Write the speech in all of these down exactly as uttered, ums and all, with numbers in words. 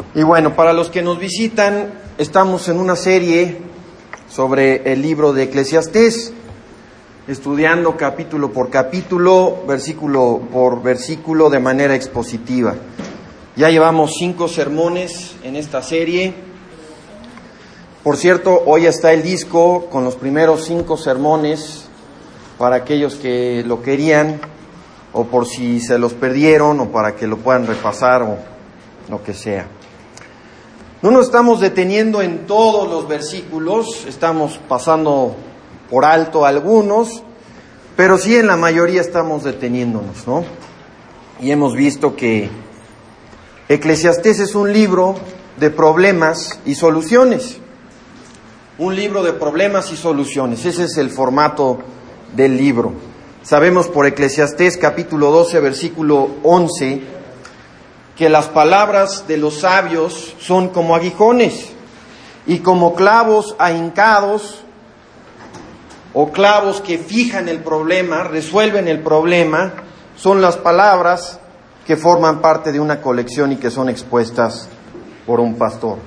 Y bueno, para los que nos visitan, estamos en una serie sobre el libro de Eclesiastés, estudiando capítulo por capítulo, versículo por versículo, de manera expositiva. Ya llevamos cinco sermones en esta serie. Por cierto, hoy está el disco con los primeros cinco sermones para aquellos que lo querían, o por si se los perdieron, o para que lo puedan repasar, o lo que sea. No nos estamos deteniendo en todos los versículos, estamos pasando por alto algunos, pero sí en la mayoría estamos deteniéndonos, ¿no? Y hemos visto que Eclesiastés es un libro de problemas y soluciones. Un libro de problemas y soluciones, ese es el formato del libro. Sabemos por Eclesiastés capítulo doce, versículo once, que las palabras de los sabios son como aguijones y como clavos ahincados o clavos que fijan el problema, resuelven el problema, son las palabras que forman parte de una colección y que son expuestas por un pastor.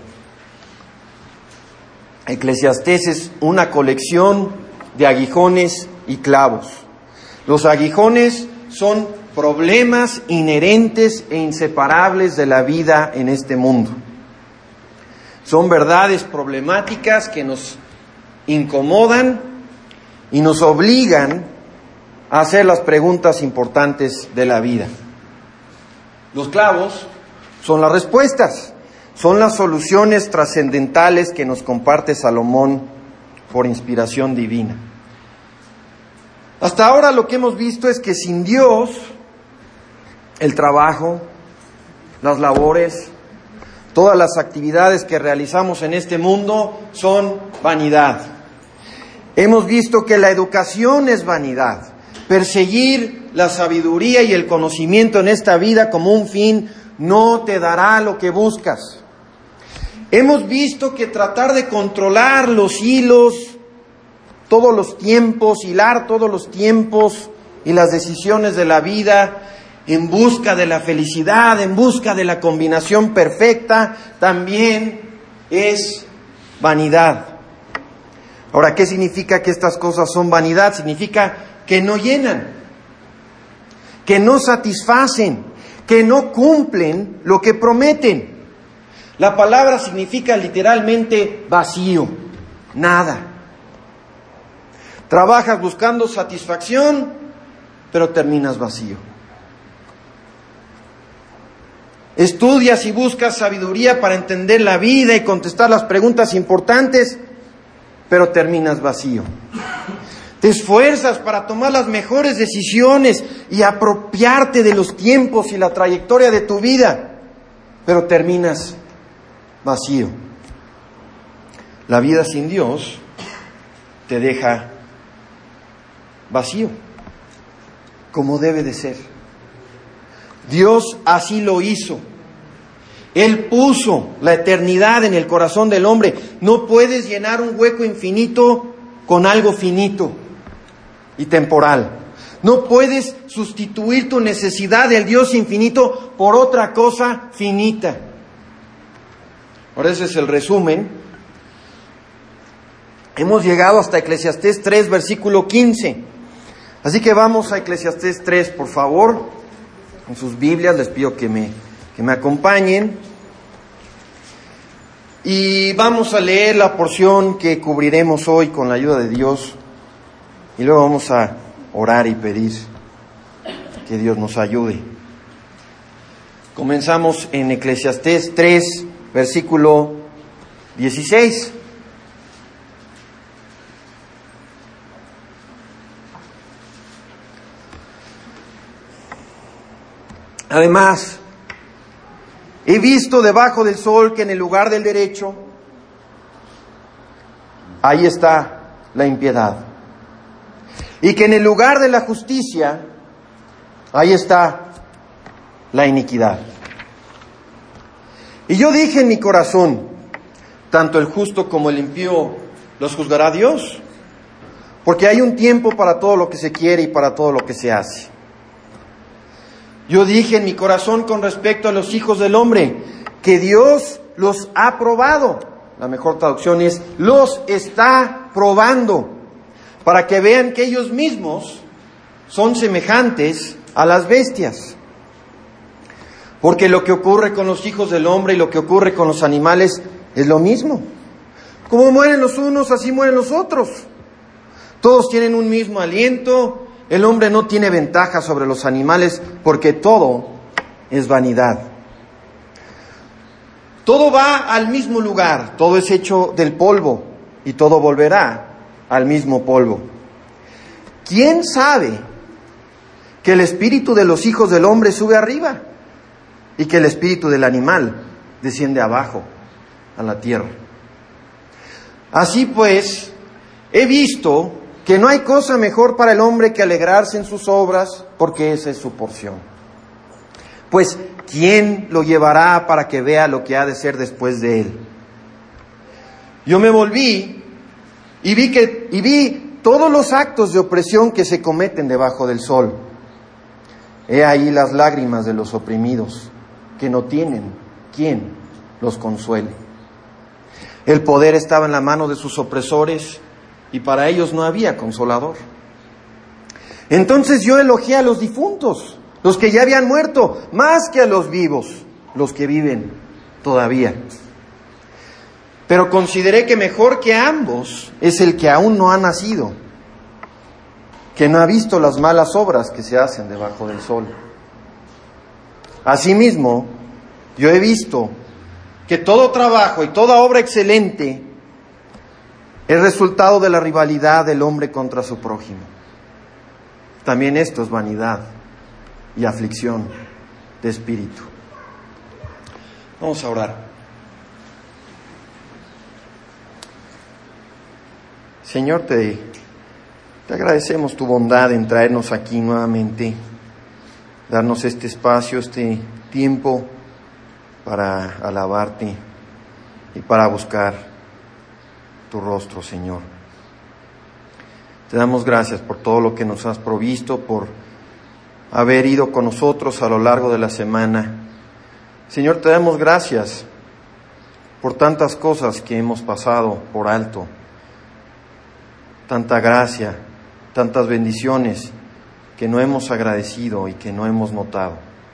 Eclesiastés es una colección de aguijones y clavos. Los aguijones son problemas inherentes e inseparables de la vida en este mundo. Son verdades problemáticas que nos incomodan y nos obligan a hacer las preguntas importantes de la vida. Los clavos son las respuestas, son las soluciones trascendentales que nos comparte Salomón por inspiración divina. Hasta ahora lo que hemos visto es que sin Dios, el trabajo, las labores, todas las actividades que realizamos en este mundo son vanidad. Hemos visto que la educación es vanidad. Perseguir la sabiduría y el conocimiento en esta vida como un fin no te dará lo que buscas. Hemos visto que tratar de controlar los hilos, todos los tiempos, hilar todos los tiempos y las decisiones de la vida en busca de la felicidad, en busca de la combinación perfecta, también es vanidad. Ahora, ¿qué significa que estas cosas son vanidad? Significa que no llenan, que no satisfacen, que no cumplen lo que prometen. La palabra significa literalmente vacío, nada. Trabajas buscando satisfacción, pero terminas vacío. Estudias y buscas sabiduría para entender la vida y contestar las preguntas importantes, pero terminas vacío. Te esfuerzas para tomar las mejores decisiones y apropiarte de los tiempos y la trayectoria de tu vida, pero terminas vacío. La vida sin Dios te deja vacío, como debe de ser. Dios así lo hizo. Él puso la eternidad en el corazón del hombre. No puedes llenar un hueco infinito con algo finito y temporal. No puedes sustituir tu necesidad del Dios infinito por otra cosa finita. Por eso es el resumen. Hemos llegado hasta Eclesiastés tres, versículo quince. Así que vamos a Eclesiastés tres, por favor. En sus Biblias les pido que me, que me acompañen. Y vamos a leer la porción que cubriremos hoy con la ayuda de Dios. Y luego vamos a orar y pedir que Dios nos ayude. Comenzamos en Eclesiastés tres, versículo dieciséis. Además, he visto debajo del sol que en el lugar del derecho, ahí está la impiedad. Y que en el lugar de la justicia, ahí está la iniquidad. Y yo dije en mi corazón, tanto el justo como el impío los juzgará Dios, porque hay un tiempo para todo lo que se quiere y para todo lo que se hace. Yo dije en mi corazón con respecto a los hijos del hombre, que Dios los ha probado. La mejor traducción es, los está probando, para que vean que ellos mismos son semejantes a las bestias. Porque lo que ocurre con los hijos del hombre y lo que ocurre con los animales es lo mismo. Como mueren los unos, así mueren los otros. Todos tienen un mismo aliento. El hombre no tiene ventaja sobre los animales porque todo es vanidad. Todo va al mismo lugar, todo es hecho del polvo y todo volverá al mismo polvo. ¿Quién sabe que el espíritu de los hijos del hombre sube arriba y que el espíritu del animal desciende abajo a la tierra? Así pues, he visto que no hay cosa mejor para el hombre que alegrarse en sus obras, porque esa es su porción. Pues, ¿quién lo llevará para que vea lo que ha de ser después de él? Yo me volví y vi que y vi todos los actos de opresión que se cometen debajo del sol. He ahí las lágrimas de los oprimidos, que no tienen quien los consuele. El poder estaba en la mano de sus opresores y para ellos no había consolador. Entonces yo elogié a los difuntos, los que ya habían muerto, más que a los vivos, los que viven todavía. Pero consideré que mejor que ambos es el que aún no ha nacido, que no ha visto las malas obras que se hacen debajo del sol. Asimismo, yo he visto que todo trabajo y toda obra excelente es resultado de la rivalidad del hombre contra su prójimo. También esto es vanidad y aflicción de espíritu. Vamos a orar. Señor, te, te agradecemos tu bondad en traernos aquí nuevamente, darnos este espacio, este tiempo para alabarte y para buscar tu rostro, Señor. Te damos gracias por todo lo que nos has provisto, por haber ido con nosotros a lo largo de la semana. Señor, te damos gracias por tantas cosas que hemos pasado por alto, tanta gracia, tantas bendiciones que no hemos agradecido y que no hemos notado.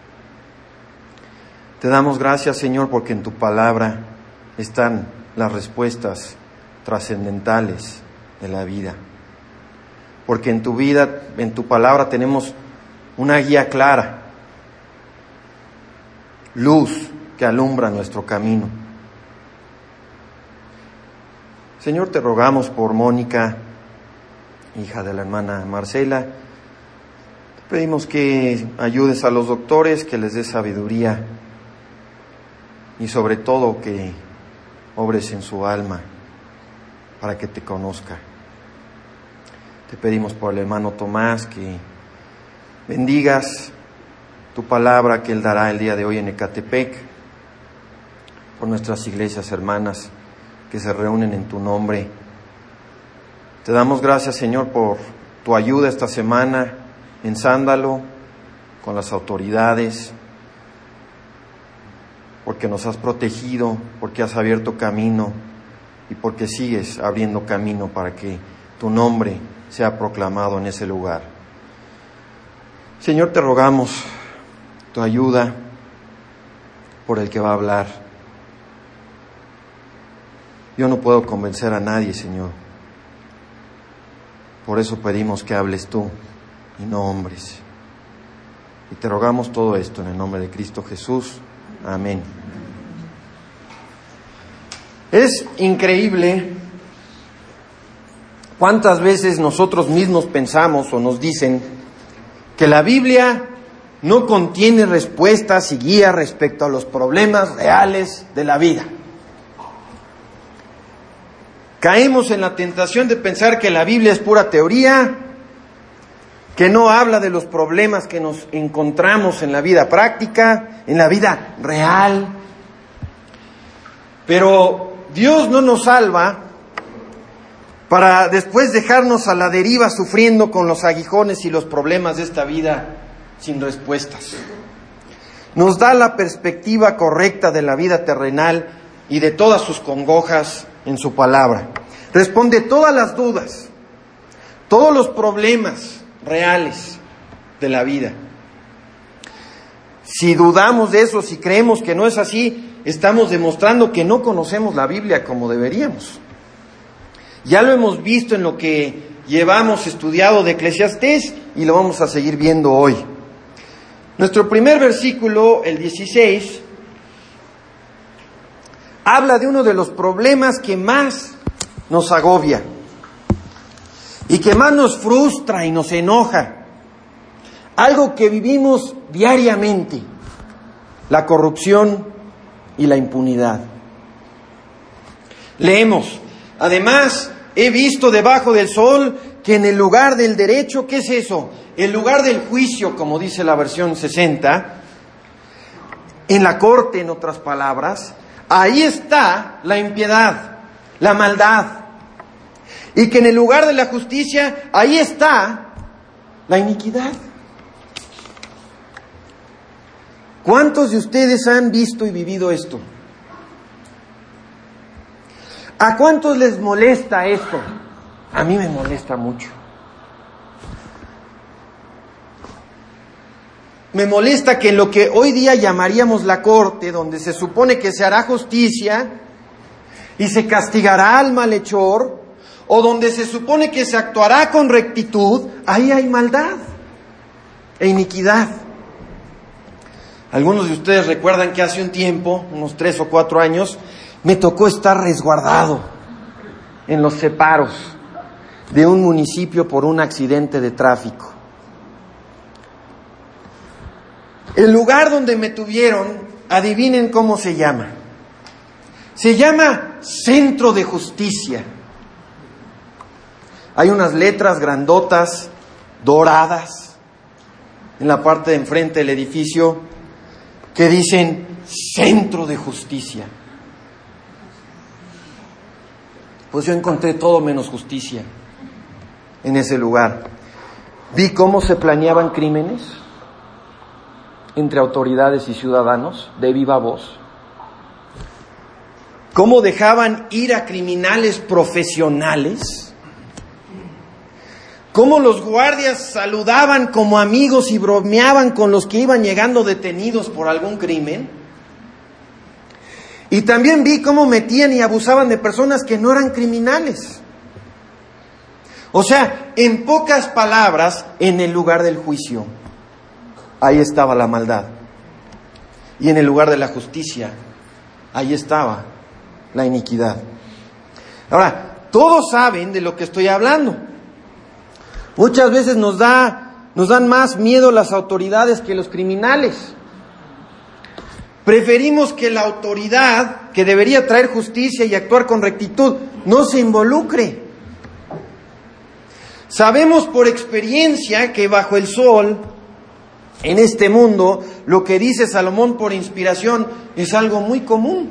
Te damos gracias, Señor, porque en tu palabra están las respuestas trascendentales de la vida. Porque en tu vida, en tu palabra tenemos una guía clara, luz que alumbra nuestro camino. Señor, te rogamos por Mónica, hija de la hermana Marcela. Te pedimos que ayudes a los doctores, que les des sabiduría y sobre todo que obres en su alma para que te conozca. Te pedimos por el hermano Tomás que bendigas tu palabra que él dará el día de hoy en Ecatepec, por nuestras iglesias hermanas que se reúnen en tu nombre. Te damos gracias, Señor, por tu ayuda esta semana en Sándalo, con las autoridades, porque nos has protegido, porque has abierto camino y porque sigues abriendo camino para que tu nombre sea proclamado en ese lugar. Señor, te rogamos tu ayuda por el que va a hablar. Yo no puedo convencer a nadie, Señor. Por eso pedimos que hables tú y no hombres. Y te rogamos todo esto en el nombre de Cristo Jesús. Amén. Es increíble cuántas veces nosotros mismos pensamos o nos dicen que la Biblia no contiene respuestas y guías respecto a los problemas reales de la vida. Caemos en la tentación de pensar que la Biblia es pura teoría, que no habla de los problemas que nos encontramos en la vida práctica, en la vida real. Pero Dios no nos salva para después dejarnos a la deriva sufriendo con los aguijones y los problemas de esta vida sin respuestas. nos da la perspectiva correcta de la vida terrenal y de todas sus congojas en su palabra. Responde todas las dudas, todos los problemas reales de la vida. Si dudamos de eso, si creemos que no es así, estamos demostrando que no conocemos la Biblia como deberíamos. Ya lo hemos visto en lo que llevamos estudiado de Eclesiastés y lo vamos a seguir viendo hoy. Nuestro primer versículo, el dieciséis, habla de uno de los problemas que más nos agobia y que más nos frustra y nos enoja. Algo que vivimos diariamente: la corrupción y la impunidad. Leemos: además, he visto debajo del sol que en el lugar del derecho, ¿qué es eso? El lugar del juicio, como dice la versión sesenta, en la corte, en otras palabras, ahí está la impiedad, la maldad. Y que en el lugar de la justicia, ahí está la iniquidad. ¿Cuántos de ustedes han visto y vivido esto? ¿A cuántos les molesta esto? A mí me molesta mucho. Me molesta que en lo que hoy día llamaríamos la corte, donde se supone que se hará justicia y se castigará al malhechor, o donde se supone que se actuará con rectitud, ahí hay maldad e iniquidad. Algunos de ustedes recuerdan que hace un tiempo, unos tres o cuatro años, me tocó estar resguardado en los separos de un municipio por un accidente de tráfico. El lugar donde me tuvieron, adivinen cómo se llama. Se llama Centro de Justicia. Hay unas letras grandotas, doradas, en la parte de enfrente del edificio, que dicen Centro de Justicia. Pues yo encontré todo menos justicia en ese lugar. Vi cómo se planeaban crímenes entre autoridades y ciudadanos de viva voz. Cómo dejaban ir a criminales profesionales. Cómo los guardias saludaban como amigos y bromeaban con los que iban llegando detenidos por algún crimen. Y también vi cómo metían y abusaban de personas que no eran criminales. O sea, en pocas palabras, en el lugar del juicio, ahí estaba la maldad. Y en el lugar de la justicia, ahí estaba la iniquidad. Ahora, todos saben de lo que estoy hablando. Muchas veces nos da, nos dan más miedo las autoridades que los criminales. Preferimos que la autoridad, que debería traer justicia y actuar con rectitud, no se involucre. Sabemos por experiencia que bajo el sol, en este mundo, lo que dice Salomón por inspiración es algo muy común.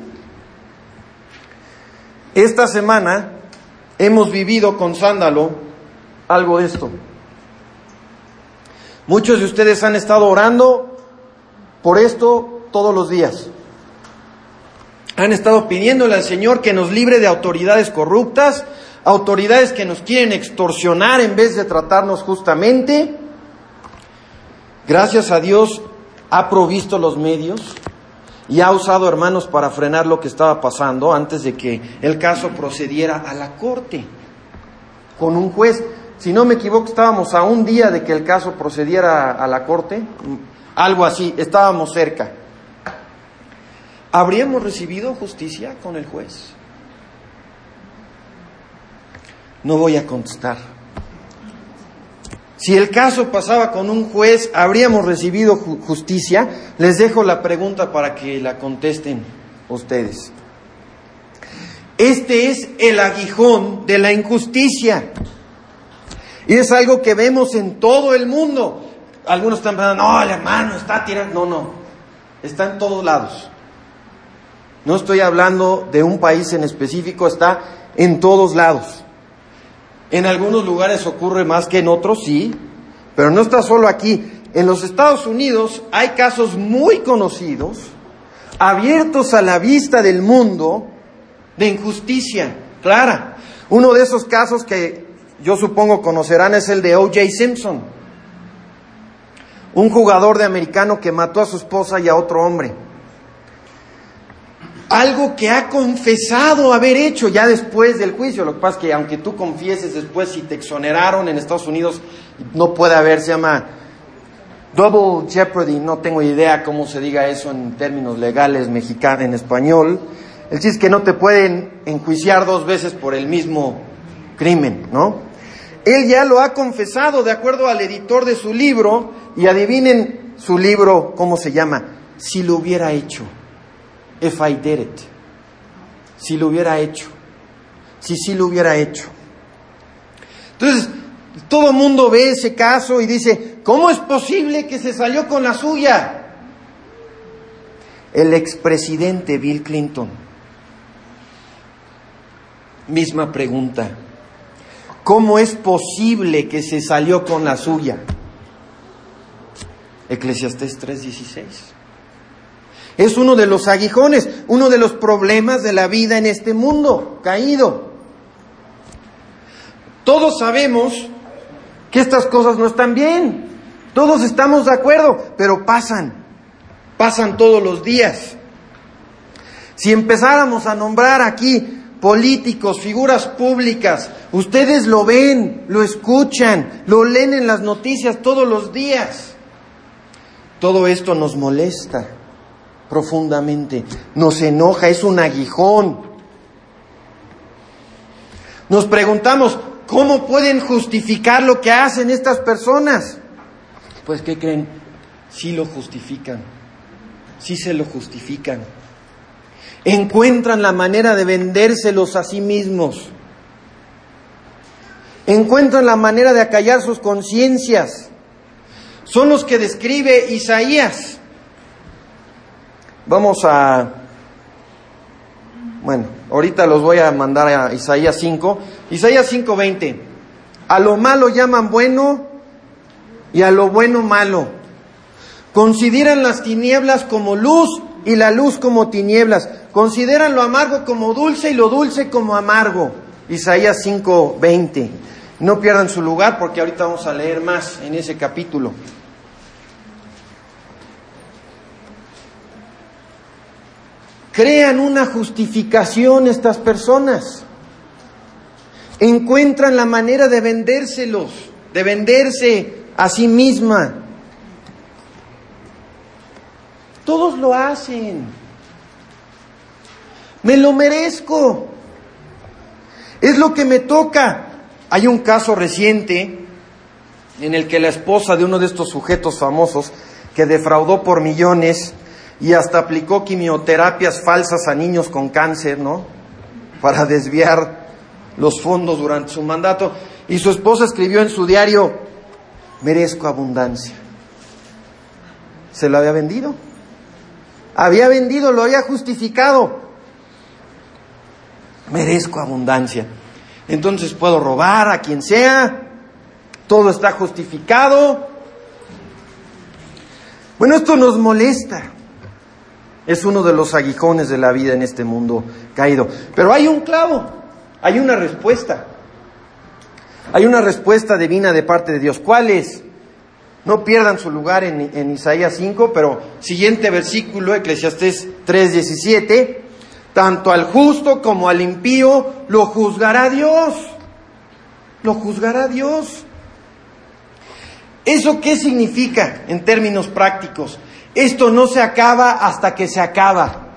Esta semana hemos vivido con Sándalo algo de esto. Muchos de ustedes han estado orando por esto todos los días. Han estado pidiéndole al Señor que nos libre de autoridades corruptas, autoridades que nos quieren extorsionar en vez de tratarnos justamente. Gracias a Dios ha provisto los medios y ha usado hermanos para frenar lo que estaba pasando antes de que el caso procediera a la corte con un juez. Si no me equivoco, estábamos a un día de que el caso procediera a la corte, algo así, estábamos cerca. ¿Habríamos recibido justicia con el juez? No voy a contestar. Si el caso pasaba con un juez, ¿habríamos recibido ju- justicia? Les dejo la pregunta para que la contesten ustedes. Este es el aguijón de la injusticia. Y es algo que vemos en todo el mundo. Algunos están pensando, no, el hermano está tirando. No, no. Está en todos lados. No estoy hablando de un país en específico, está en todos lados. En algunos lugares ocurre más que en otros, sí, pero no está solo aquí. En los Estados Unidos hay casos muy conocidos, abiertos a la vista del mundo, de injusticia clara. Uno de esos casos que yo supongo conocerán es el de O J Simpson, un jugador de americano que mató a su esposa y a otro hombre. Algo que ha confesado haber hecho ya después del juicio. Lo que pasa es que aunque tú confieses después, si te exoneraron en Estados Unidos, no puede haber, se llama double jeopardy, no tengo idea cómo se diga eso en términos legales mexicanos, en español. El chiste es que no te pueden enjuiciar dos veces por el mismo crimen, ¿no? Él ya lo ha confesado de acuerdo al editor de su libro, y adivinen su libro, ¿cómo se llama? Si lo hubiera hecho. If I did it. Si lo hubiera hecho. Si sí lo hubiera hecho. Entonces, todo el mundo ve ese caso y dice, ¿cómo es posible que se salió con la suya? El expresidente Bill Clinton. Misma pregunta. ¿Cómo es posible que se salió con la suya? Eclesiastés tres dieciséis. Es uno de los aguijones, uno de los problemas de la vida en este mundo caído. Todos sabemos que estas cosas no están bien. Todos estamos de acuerdo, pero pasan. Pasan todos los días. Si empezáramos a nombrar aquí políticos, figuras públicas, ustedes lo ven, lo escuchan, lo leen en las noticias todos los días. Todo esto nos molesta profundamente, nos enoja, es un aguijón. Nos preguntamos, ¿cómo pueden justificar lo que hacen estas personas? Pues, ¿qué creen? Sí lo justifican, sí se lo justifican. Encuentran la manera de vendérselos a sí mismos. Encuentran la manera de acallar sus conciencias. Son los que describe Isaías. Vamos a... Bueno, ahorita los voy a mandar a Isaías cinco. Isaías cinco veinte. A lo malo llaman bueno y a lo bueno malo. Consideran las tinieblas como luz y la luz como tinieblas. Consideran lo amargo como dulce y lo dulce como amargo. Isaías cinco veinte. No pierdan su lugar porque ahorita vamos a leer más en ese capítulo. Crean una justificación estas personas. Encuentran la manera de vendérselos, de venderse a sí misma. Todos lo hacen. Me lo merezco. Es lo que me toca. Hay un caso reciente en el que la esposa de uno de estos sujetos famosos que defraudó por millones y hasta aplicó quimioterapias falsas a niños con cáncer, ¿no? Para desviar los fondos durante su mandato. Y su esposa escribió en su diario, merezco abundancia. Se lo había vendido. Había vendido, lo había justificado. Merezco abundancia. Entonces puedo robar a quien sea. Todo está justificado. Bueno, esto nos molesta. Es uno de los aguijones de la vida en este mundo caído. Pero hay un clavo, hay una respuesta. Hay una respuesta divina de parte de Dios. ¿Cuál es? No pierdan su lugar en, en Isaías cinco, pero siguiente versículo, Eclesiastés tres diecisiete. Tanto al justo como al impío lo juzgará Dios. Lo juzgará Dios. ¿Eso qué significa en términos prácticos? Esto no se acaba hasta que se acaba.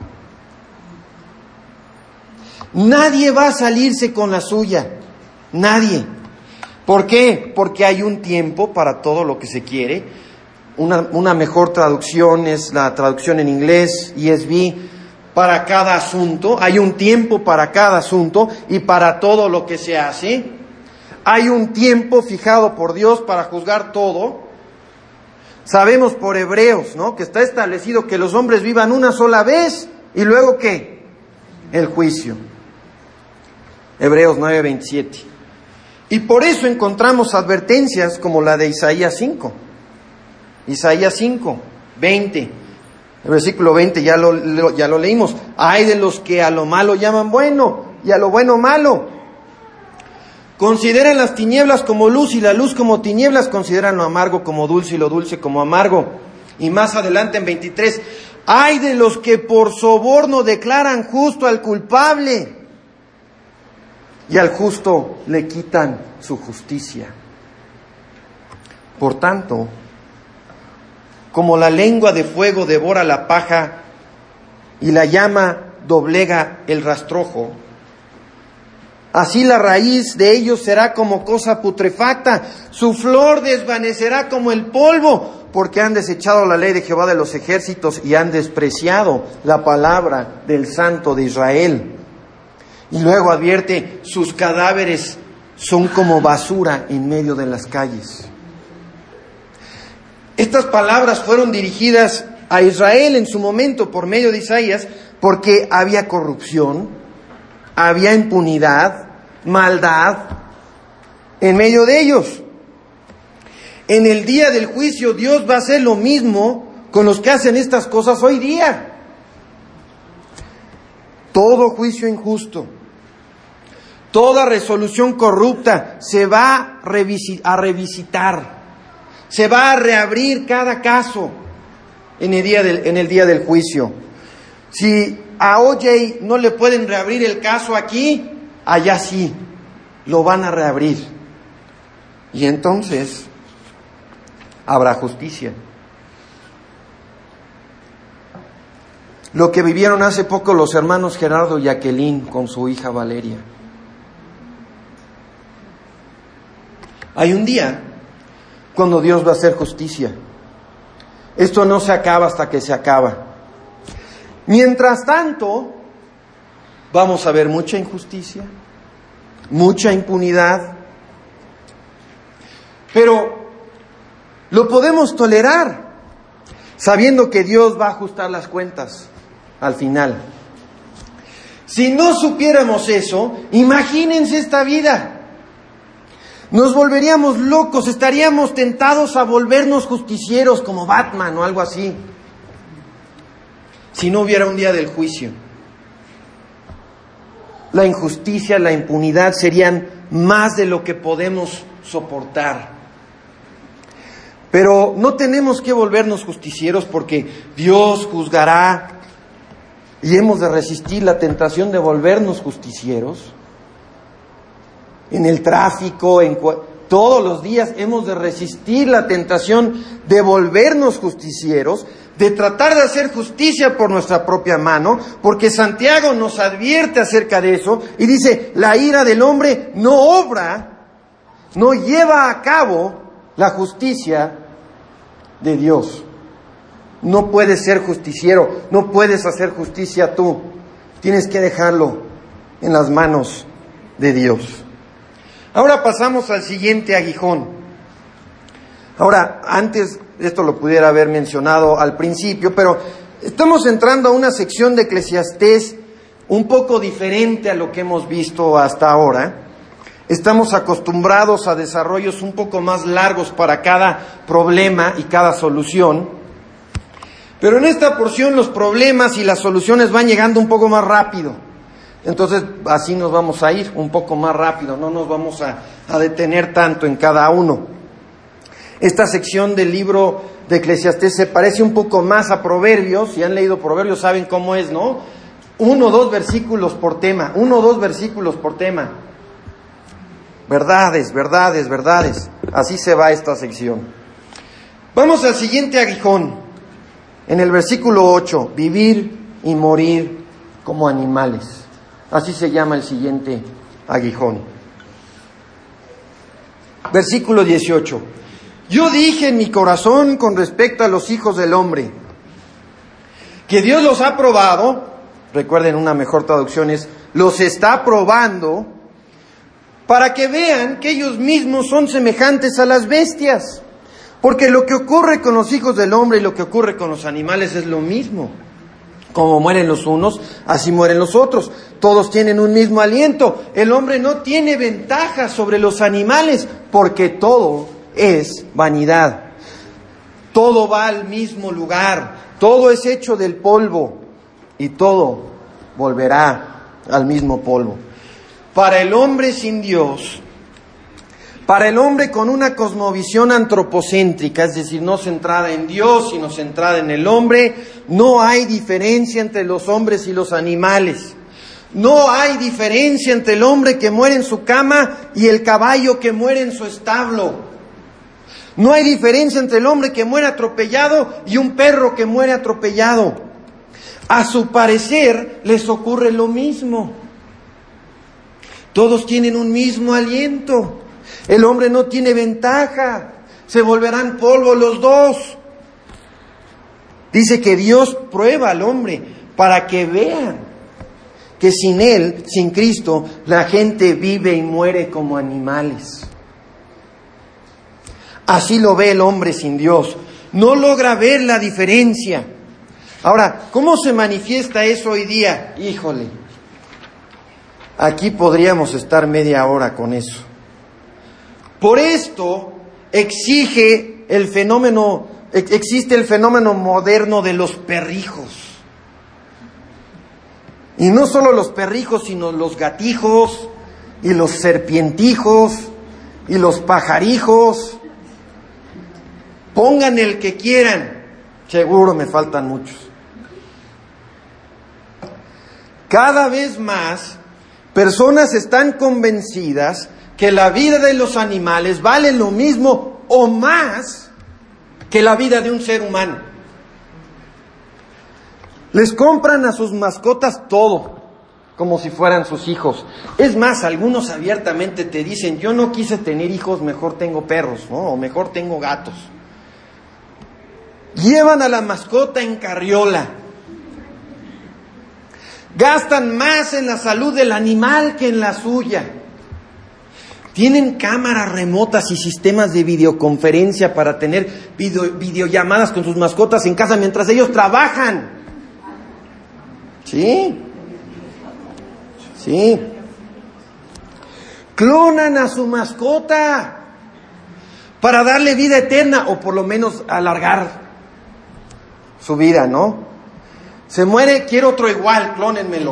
Nadie va a salirse con la suya. Nadie. ¿Por qué? Porque hay un tiempo para todo lo que se quiere. Una, una mejor traducción es la traducción en inglés, E S V, para cada asunto. Hay un tiempo para cada asunto y para todo lo que se hace. Hay un tiempo fijado por Dios para juzgar todo. Sabemos por Hebreos, ¿no?, que está establecido que los hombres vivan una sola vez y luego ¿qué? El juicio. Hebreos nueve veintisiete. Y por eso encontramos advertencias como la de Isaías cinco. Isaías cinco, veinte. El versículo veinte ya lo, lo, ya lo leímos. Ay de los que a lo malo llaman bueno y a lo bueno malo. Consideran las tinieblas como luz y la luz como tinieblas. Consideran lo amargo como dulce y lo dulce como amargo. Y más adelante en veintitrés. Ay de los que por soborno declaran justo al culpable y al justo le quitan su justicia. Por tanto, como la lengua de fuego devora la paja y la llama doblega el rastrojo, así la raíz de ellos será como cosa putrefacta, su flor desvanecerá como el polvo, porque han desechado la ley de Jehová de los ejércitos y han despreciado la palabra del Santo de Israel. Y luego advierte, sus cadáveres son como basura en medio de las calles. Estas palabras fueron dirigidas a Israel en su momento por medio de Isaías, porque había corrupción, había impunidad, maldad en medio de ellos. En el día del juicio Dios va a hacer lo mismo con los que hacen estas cosas hoy día. Todo juicio injusto, toda resolución corrupta se va a revisitar, se va a reabrir cada caso en el día del, en el día del juicio. Si a O J no le pueden reabrir el caso aquí, allá sí, lo van a reabrir. Y entonces habrá justicia. Lo que vivieron hace poco los hermanos Gerardo y Jacqueline con su hija Valeria. Hay un día cuando Dios va a hacer justicia. Esto no se acaba hasta que se acaba. Mientras tanto, vamos a ver mucha injusticia, mucha impunidad, pero lo podemos tolerar, sabiendo que Dios va a ajustar las cuentas al final. Si no supiéramos eso, imagínense esta vida. Nos volveríamos locos, estaríamos tentados a volvernos justicieros como Batman o algo así, si no hubiera un día del juicio. La injusticia, la impunidad serían más de lo que podemos soportar. Pero no tenemos que volvernos justicieros, porque Dios juzgará y hemos de resistir la tentación de volvernos justicieros. En el tráfico, en cu- todos los días hemos de resistir la tentación de volvernos justicieros, de tratar de hacer justicia por nuestra propia mano, porque Santiago nos advierte acerca de eso y dice, la ira del hombre no obra, no lleva a cabo la justicia de Dios. No puedes ser justiciero, no puedes hacer justicia tú, tienes que dejarlo en las manos de Dios. Ahora pasamos al siguiente aguijón. Ahora, antes esto lo pudiera haber mencionado al principio, pero estamos entrando a una sección de Eclesiastés un poco diferente a lo que hemos visto hasta ahora. Estamos acostumbrados a desarrollos un poco más largos para cada problema y cada solución. Pero en esta porción los problemas y las soluciones van llegando un poco más rápido. Entonces así nos vamos a ir un poco más rápido, no nos vamos a, a detener tanto en cada uno. Esta sección del libro de Eclesiastés se parece un poco más a Proverbios. Si han leído Proverbios saben cómo es, ¿no? Uno o dos versículos por tema, uno o dos versículos por tema. Verdades, verdades, verdades. Así se va esta sección. Vamos al siguiente aguijón. En el versículo ocho, vivir y morir como animales. Así se llama el siguiente aguijón. Versículo dieciocho. Yo dije en mi corazón con respecto a los hijos del hombre, que Dios los ha probado, recuerden, una mejor traducción es, los está probando, para que vean que ellos mismos son semejantes a las bestias. Porque lo que ocurre con los hijos del hombre y lo que ocurre con los animales es lo mismo. Como mueren los unos, así mueren los otros. Todos tienen un mismo aliento. El hombre no tiene ventaja sobre los animales, porque todo es vanidad. Todo va al mismo lugar, todo es hecho del polvo y todo volverá al mismo polvo. Para el hombre sin Dios, para el hombre con una cosmovisión antropocéntrica, es decir, no centrada en Dios, sino centrada en el hombre, no hay diferencia entre los hombres y los animales. No hay diferencia entre el hombre que muere en su cama y el caballo que muere en su establo. No hay diferencia entre el hombre que muere atropellado y un perro que muere atropellado. A su parecer les ocurre lo mismo. Todos tienen un mismo aliento. El hombre no tiene ventaja. Se volverán polvo los dos. Dice que Dios prueba al hombre para que vean que sin Él, sin Cristo, la gente vive y muere como animales. Así lo ve el hombre sin Dios. No logra ver la diferencia. Ahora, ¿cómo se manifiesta eso hoy día? Híjole, aquí podríamos estar media hora con eso. Por esto exige el fenómeno, existe el fenómeno moderno de los perrijos. Y no solo los perrijos, sino los gatijos, y los serpientijos, y los pajarijos. Pongan el que quieran, seguro me faltan muchos. Cada vez más, personas están convencidas que la vida de los animales vale lo mismo o más que la vida de un ser humano. Les compran a sus mascotas todo, como si fueran sus hijos. Es más, algunos abiertamente te dicen, yo no quise tener hijos, mejor tengo perros, ¿no? O mejor tengo gatos. Llevan a la mascota en carriola. Gastan más en la salud del animal que en la suya. Tienen cámaras remotas y sistemas de videoconferencia para tener video, videollamadas con sus mascotas en casa mientras ellos trabajan. ¿Sí? Sí. Clonan a su mascota para darle vida eterna o por lo menos alargar su vida, ¿no? Se muere, quiero otro igual, clónenmelo.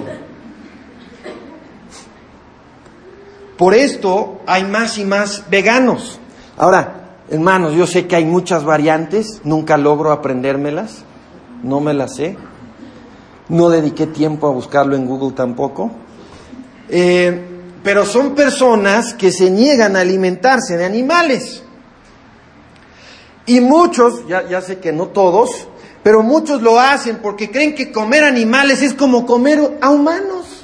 Por esto hay más y más veganos. Ahora, hermanos, yo sé que hay muchas variantes, nunca logro aprendérmelas, no me las sé. No dediqué tiempo a buscarlo en Google tampoco. Eh, pero son personas que se niegan a alimentarse de animales. Y muchos, ya, ya sé que no todos, pero muchos lo hacen porque creen que comer animales es como comer a humanos.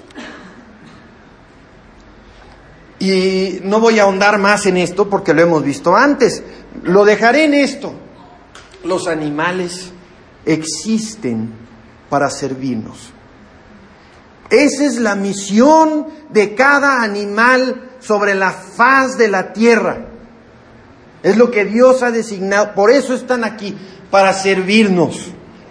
Y no voy a ahondar más en esto porque lo hemos visto antes. Lo dejaré en esto. Los animales existen para servirnos. Esa es la misión de cada animal sobre la faz de la tierra. Es lo que Dios ha designado. Por eso están aquí, para servirnos.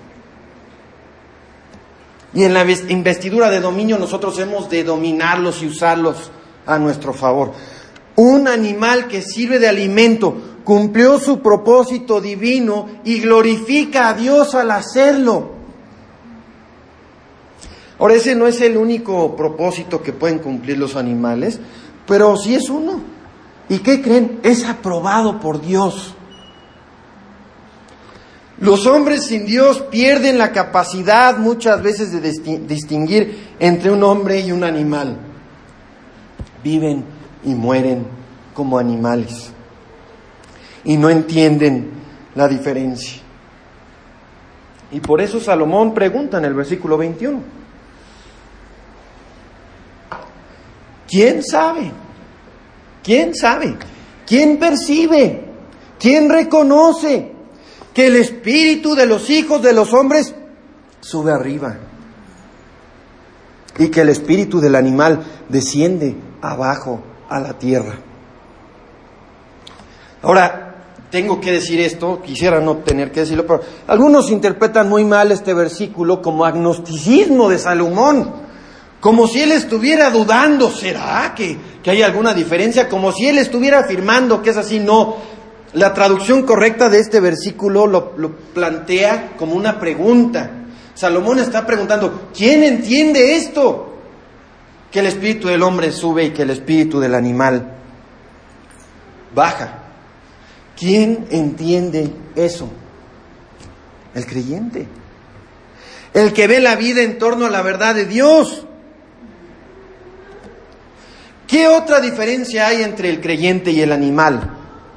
Y en la investidura de dominio nosotros hemos de dominarlos y usarlos a nuestro favor. Un animal que sirve de alimento cumplió su propósito divino y glorifica a Dios al hacerlo. Ahora, ese no es el único propósito que pueden cumplir los animales, pero sí es uno. ¿Y qué creen? Es aprobado por Dios. Los hombres sin Dios pierden la capacidad muchas veces de distinguir entre un hombre y un animal. Viven y mueren como animales y no entienden la diferencia. Y por eso Salomón pregunta en el versículo veintiuno: ¿quién sabe? ¿Quién sabe? ¿Quién percibe? ¿Quién reconoce que el espíritu de los hijos de los hombres sube arriba y que el espíritu del animal desciende abajo a la tierra? Ahora, tengo que decir esto, quisiera no tener que decirlo, pero algunos interpretan muy mal este versículo como agnosticismo de Salomón, como si él estuviera dudando, ¿será que, que hay alguna diferencia? Como si él estuviera afirmando que es así. No, La traducción correcta de este versículo lo, lo plantea como una pregunta. Salomón está preguntando, ¿quién entiende esto? Que el espíritu del hombre sube y que el espíritu del animal baja. ¿Quién entiende eso? El creyente. El que ve la vida en torno a la verdad de Dios. ¿Qué otra diferencia hay entre el creyente y el animal?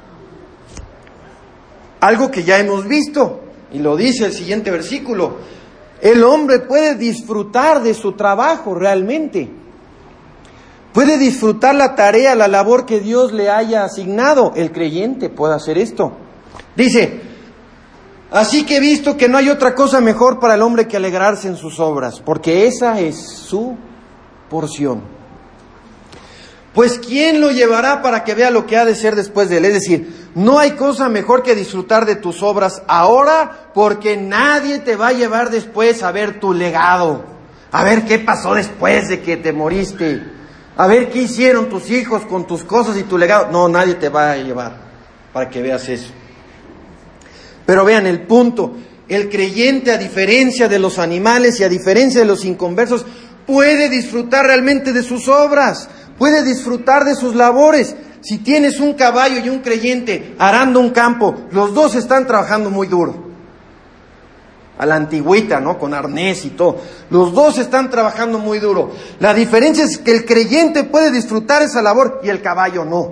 Algo que ya hemos visto, y lo dice el siguiente versículo. El hombre puede disfrutar de su trabajo realmente. Puede disfrutar la tarea, la labor que Dios le haya asignado. El creyente puede hacer esto. Dice, así que he visto que no hay otra cosa mejor para el hombre que alegrarse en sus obras, porque esa es su porción. Pues ¿quién lo llevará para que vea lo que ha de ser después de él? Es decir, no hay cosa mejor que disfrutar de tus obras ahora, porque nadie te va a llevar después a ver tu legado, a ver qué pasó después de que te moriste, a ver qué hicieron tus hijos con tus cosas y tu legado. No, nadie te va a llevar para que veas eso. Pero vean el punto, el creyente, a diferencia de los animales y a diferencia de los inconversos, puede disfrutar realmente de sus obras, puede disfrutar de sus labores. Si tienes un caballo y un creyente arando un campo, los dos están trabajando muy duro. A la antigüita, ¿no? Con arnés y todo. Los dos están trabajando muy duro. La diferencia es que el creyente puede disfrutar esa labor y el caballo no.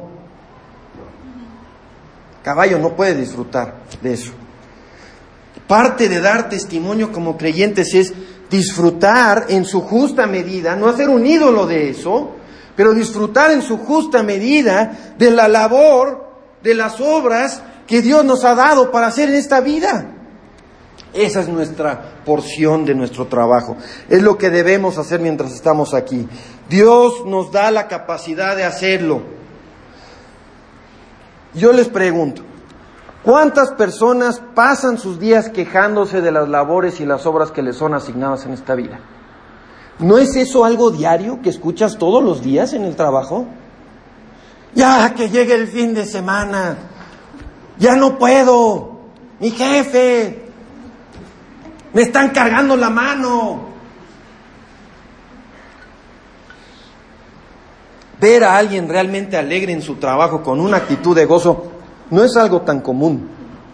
El caballo no puede disfrutar de eso. Parte de dar testimonio como creyentes es disfrutar en su justa medida, no hacer un ídolo de eso, pero disfrutar en su justa medida de la labor, de las obras que Dios nos ha dado para hacer en esta vida. Esa es nuestra porción de nuestro trabajo. Es lo que debemos hacer mientras estamos aquí. Dios nos da la capacidad de hacerlo. Yo les pregunto, ¿cuántas personas pasan sus días quejándose de las labores y las obras que les son asignadas en esta vida? ¿No es eso algo diario que escuchas todos los días en el trabajo? Ya que llegue el fin de semana, ya no puedo, mi jefe, me están cargando la mano. Ver a alguien realmente alegre en su trabajo con una actitud de gozo no es algo tan común.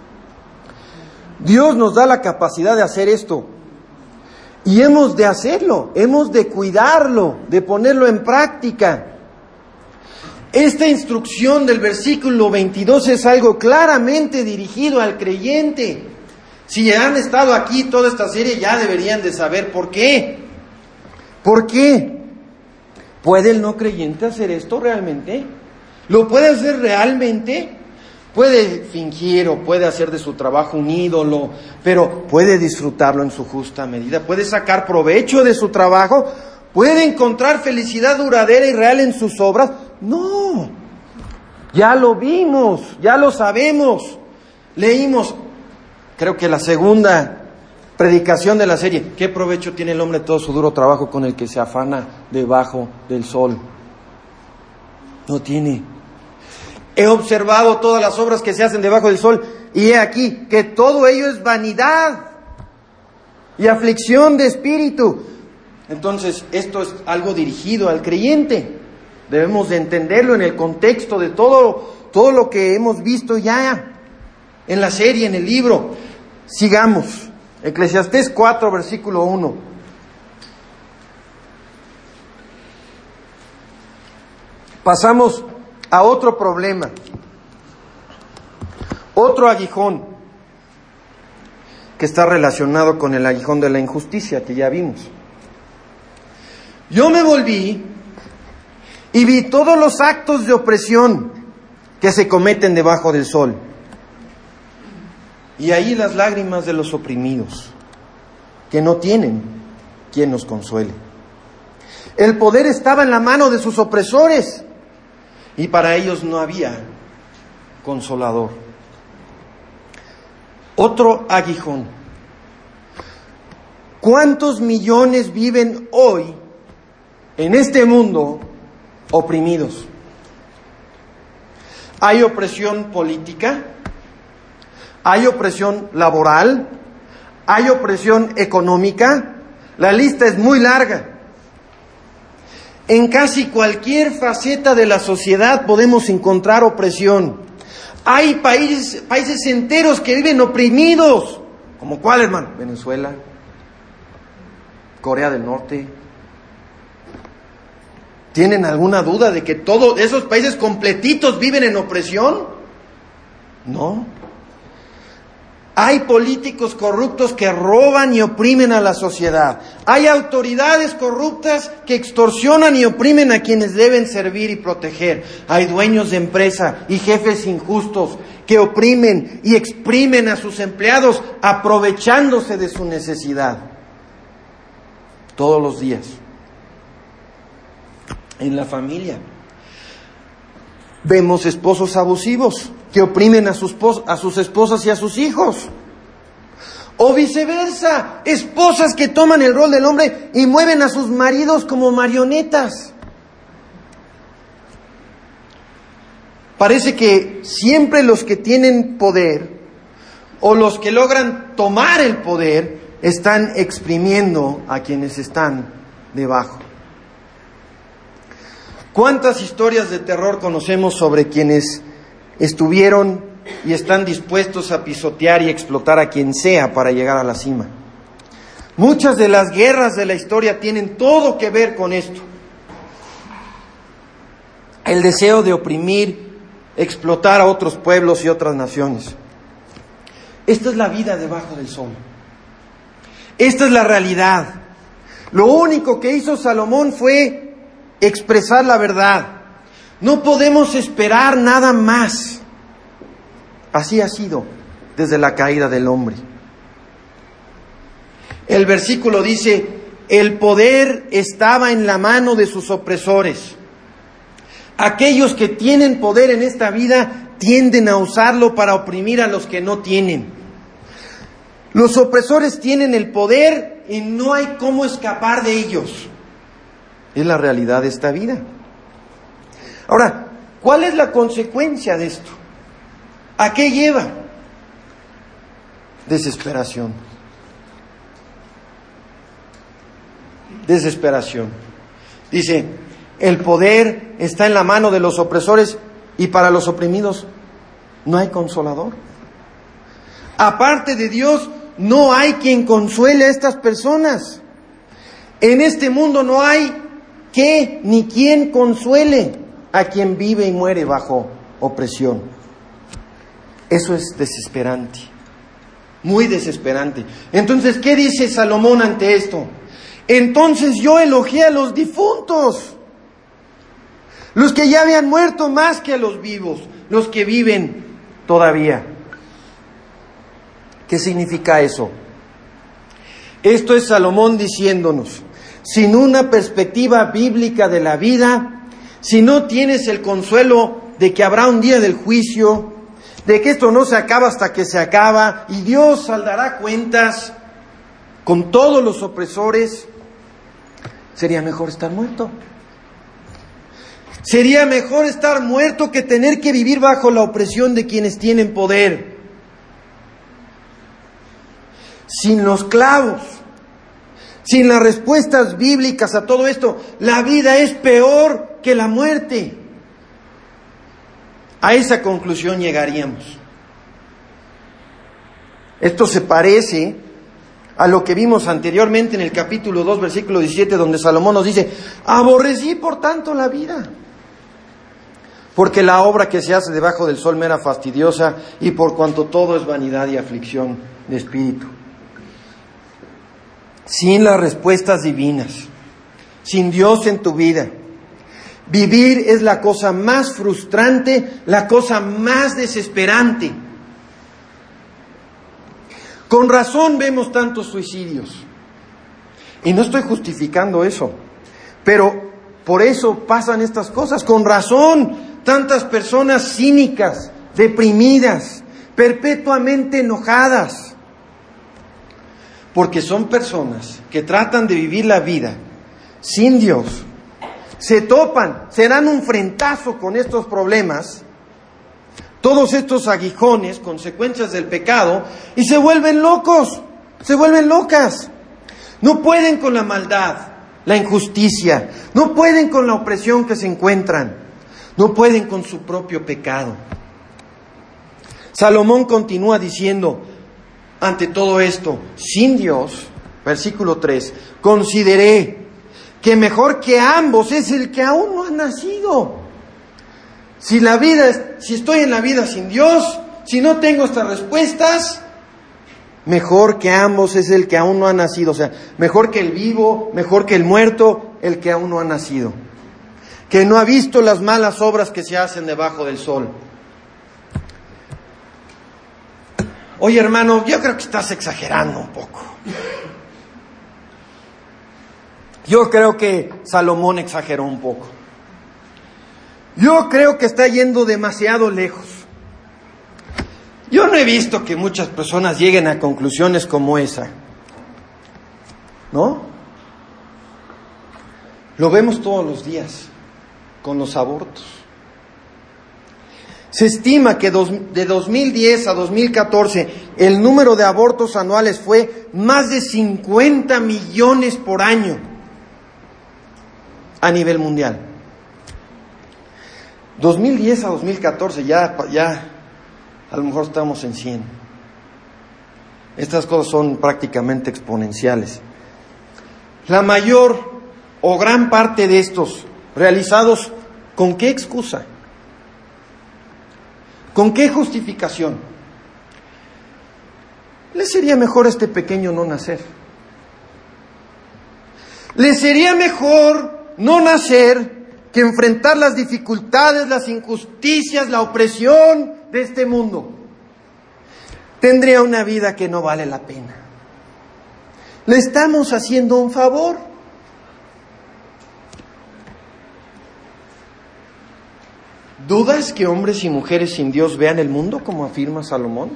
Dios nos da la capacidad de hacer esto. Y hemos de hacerlo, hemos de cuidarlo, de ponerlo en práctica. Esta instrucción del versículo veintidós es algo claramente dirigido al creyente. Si han estado aquí toda esta serie ya deberían de saber por qué. ¿Por qué? ¿Puede el no creyente hacer esto realmente? ¿Lo puede hacer realmente? Puede fingir o puede hacer de su trabajo un ídolo, pero puede disfrutarlo en su justa medida, puede sacar provecho de su trabajo, puede encontrar felicidad duradera y real en sus obras. No, ya lo vimos, ya lo sabemos, leímos, creo que la segunda predicación de la serie, ¿qué provecho tiene el hombre de todo su duro trabajo con el que se afana debajo del sol? No tiene. He observado todas las obras que se hacen debajo del sol y he aquí que todo ello es vanidad y aflicción de espíritu. Entonces, esto es algo dirigido al creyente. Debemos de entenderlo en el contexto de todo, todo lo que hemos visto ya en la serie, en el libro. Sigamos. Eclesiastés cuatro, versículo uno. Pasamos a otro problema, otro aguijón que está relacionado con el aguijón de la injusticia que ya vimos. Yo me volví y vi todos los actos de opresión que se cometen debajo del sol, y ahí las lágrimas de los oprimidos, que no tienen quien los consuele. El poder estaba en la mano de sus opresores, y para ellos no había consolador. Otro aguijón. ¿Cuántos millones viven hoy en este mundo oprimidos? ¿Hay opresión política? Hay opresión laboral, hay opresión económica, la lista es muy larga. En casi cualquier faceta de la sociedad podemos encontrar opresión. Hay países, países enteros que viven oprimidos. ¿Como cuál, hermano? Venezuela, Corea del Norte. ¿Tienen alguna duda de que todos esos países completitos viven en opresión? No. Hay políticos corruptos que roban y oprimen a la sociedad. Hay autoridades corruptas que extorsionan y oprimen a quienes deben servir y proteger. Hay dueños de empresa y jefes injustos que oprimen y exprimen a sus empleados aprovechándose de su necesidad. Todos los días. En la familia vemos esposos abusivos que oprimen a sus, a sus esposas y a sus hijos. O viceversa, esposas que toman el rol del hombre y mueven a sus maridos como marionetas. Parece que siempre los que tienen poder o los que logran tomar el poder están exprimiendo a quienes están debajo. ¿Cuántas historias de terror conocemos sobre quienes estuvieron y están dispuestos a pisotear y explotar a quien sea para llegar a la cima? Muchas de las guerras de la historia tienen todo que ver con esto. El deseo de oprimir, explotar a otros pueblos y otras naciones. Esta es la vida debajo del sol. Esta es la realidad. Lo único que hizo Salomón fue expresar la verdad. No podemos esperar nada más. Así ha sido desde la caída del hombre. El versículo dice: el poder estaba en la mano de sus opresores. Aquellos que tienen poder en esta vida tienden a usarlo para oprimir a los que no tienen. Los opresores tienen el poder y no hay cómo escapar de ellos. Es la realidad de esta vida. Ahora, ¿cuál es la consecuencia de esto? ¿A qué lleva? Desesperación. Desesperación. Dice, el poder está en la mano de los opresores y para los oprimidos no hay consolador. Aparte de Dios, no hay quien consuele a estas personas. En este mundo no hay que ni quien consuele a quien vive y muere bajo opresión. Eso es desesperante, muy desesperante. Entonces, ¿qué dice Salomón ante esto? Entonces yo elogié a los difuntos, los que ya habían muerto más que a los vivos, los que viven todavía. ¿Qué significa eso? Esto es Salomón diciéndonos: sin una perspectiva bíblica de la vida, si no tienes el consuelo de que habrá un día del juicio, de que esto no se acaba hasta que se acaba y Dios saldará cuentas con todos los opresores, sería mejor estar muerto. Sería mejor estar muerto que tener que vivir bajo la opresión de quienes tienen poder. Sin los clavos, sin las respuestas bíblicas a todo esto, la vida es peor que la muerte. A esa conclusión llegaríamos. Esto se parece a lo que vimos anteriormente en el capítulo dos, versículo diecisiete, donde Salomón nos dice: aborrecí por tanto la vida, porque la obra que se hace debajo del sol me era fastidiosa, y por cuanto todo es vanidad y aflicción de espíritu. Sin las respuestas divinas, sin Dios en tu vida, vivir es la cosa más frustrante, la cosa más desesperante. Con razón vemos tantos suicidios. Y no estoy justificando eso, pero por eso pasan estas cosas. Con razón, tantas personas cínicas, deprimidas, perpetuamente enojadas. Porque son personas que tratan de vivir la vida sin Dios. Se topan, se dan un frentazo con estos problemas, todos estos aguijones, consecuencias del pecado, y se vuelven locos, se vuelven locas. No pueden con la maldad, la injusticia, no pueden con la opresión que se encuentran, no pueden con su propio pecado. Salomón continúa diciendo, ante todo esto, sin Dios, versículo tres, consideré que mejor que ambos es el que aún no ha nacido. Si la vida, si estoy en la vida sin Dios, si no tengo estas respuestas, mejor que ambos es el que aún no ha nacido. O sea, mejor que el vivo, mejor que el muerto, el que aún no ha nacido. Que no ha visto las malas obras que se hacen debajo del sol. Oye, hermano, yo creo que estás exagerando un poco. Yo creo que Salomón exageró un poco. Yo creo que está yendo demasiado lejos. Yo no he visto que muchas personas lleguen a conclusiones como esa. ¿No? Lo vemos todos los días con los abortos. Se estima que dos, de dos mil diez a dos mil catorce el número de abortos anuales fue más de cincuenta millones por año a nivel mundial. dos mil diez a dos mil catorce, ya, ya a lo mejor estamos en cien. Estas cosas son prácticamente exponenciales. La mayor o gran parte de estos realizados, ¿con qué excusa? ¿Con qué justificación? ¿Le sería mejor a este pequeño no nacer? ¿Le sería mejor no nacer que enfrentar las dificultades, las injusticias, la opresión de este mundo? Tendría una vida que no vale la pena. Le estamos haciendo un favor. ¿Dudas que hombres y mujeres sin Dios vean el mundo como afirma Salomón?